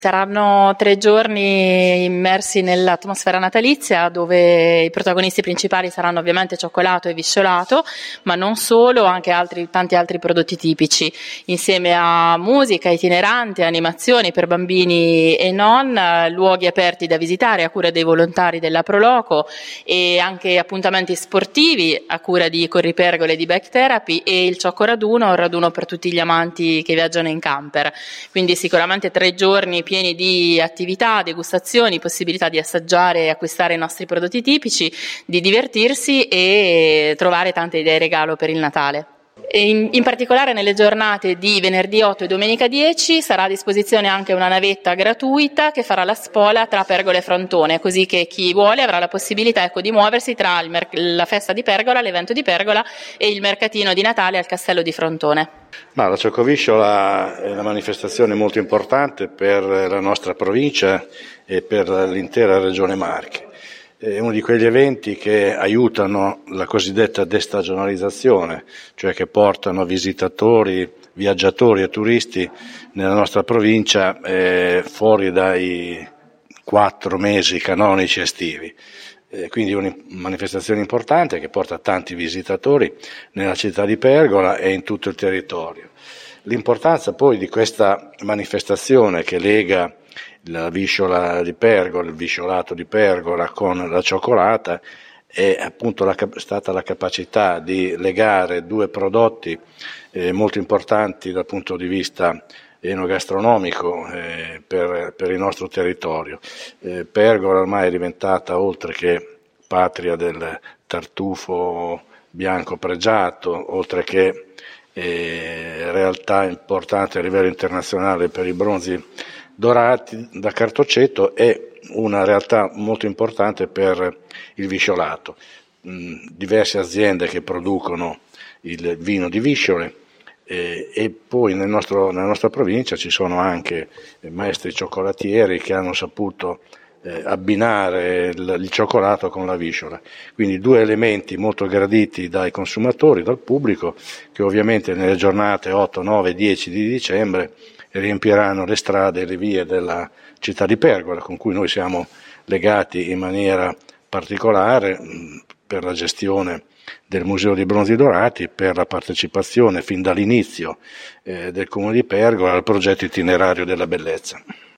Saranno 3 giorni immersi nell'atmosfera natalizia, dove i protagonisti principali saranno ovviamente cioccolato e visciolato, ma non solo, anche tanti altri prodotti tipici, insieme a musica itinerante, animazioni per bambini e non, luoghi aperti da visitare a cura dei volontari della Proloco e anche appuntamenti sportivi a cura di corripergole e di bike therapy e il Ciocco Raduno, un raduno per tutti gli amanti che viaggiano in camper. Quindi sicuramente 3 giorni pieni di attività, degustazioni, possibilità di assaggiare e acquistare i nostri prodotti tipici, di divertirsi e trovare tante idee regalo per il Natale. In particolare nelle giornate di venerdì 8 e domenica 10 sarà a disposizione anche una navetta gratuita che farà la spola tra Pergola e Frontone, così che chi vuole avrà la possibilità di muoversi tra la festa di Pergola, l'evento di Pergola e il mercatino di Natale al castello di Frontone. La Ciocovisciola è una manifestazione molto importante per la nostra provincia e per l'intera regione Marche. È uno di quegli eventi che aiutano la cosiddetta destagionalizzazione, cioè che portano visitatori, viaggiatori e turisti nella nostra provincia fuori dai 4 mesi canonici estivi. Quindi una manifestazione importante che porta tanti visitatori nella città di Pergola e in tutto il territorio. L'importanza poi di questa manifestazione che lega la visciola di Pergola, il visciolato di Pergola con la cioccolata è appunto stata la capacità di legare 2 prodotti molto importanti dal punto di vista enogastronomico per il nostro territorio. Pergola ormai è diventata, oltre che patria del tartufo bianco pregiato, oltre che realtà importante a livello internazionale per i bronzi dorati da Cartoceto, è una realtà molto importante per il visciolato. Diverse aziende che producono il vino di visciole e poi nella nostra provincia ci sono anche maestri cioccolatieri che hanno saputo abbinare il cioccolato con la visciola, quindi 2 elementi molto graditi dai consumatori, dal pubblico, che ovviamente nelle giornate 8, 9, 10 di dicembre riempiranno le strade e le vie della città di Pergola, con cui noi siamo legati in maniera particolare per la gestione del Museo dei Bronzi Dorati, per la partecipazione fin dall'inizio del Comune di Pergola al progetto itinerario della bellezza.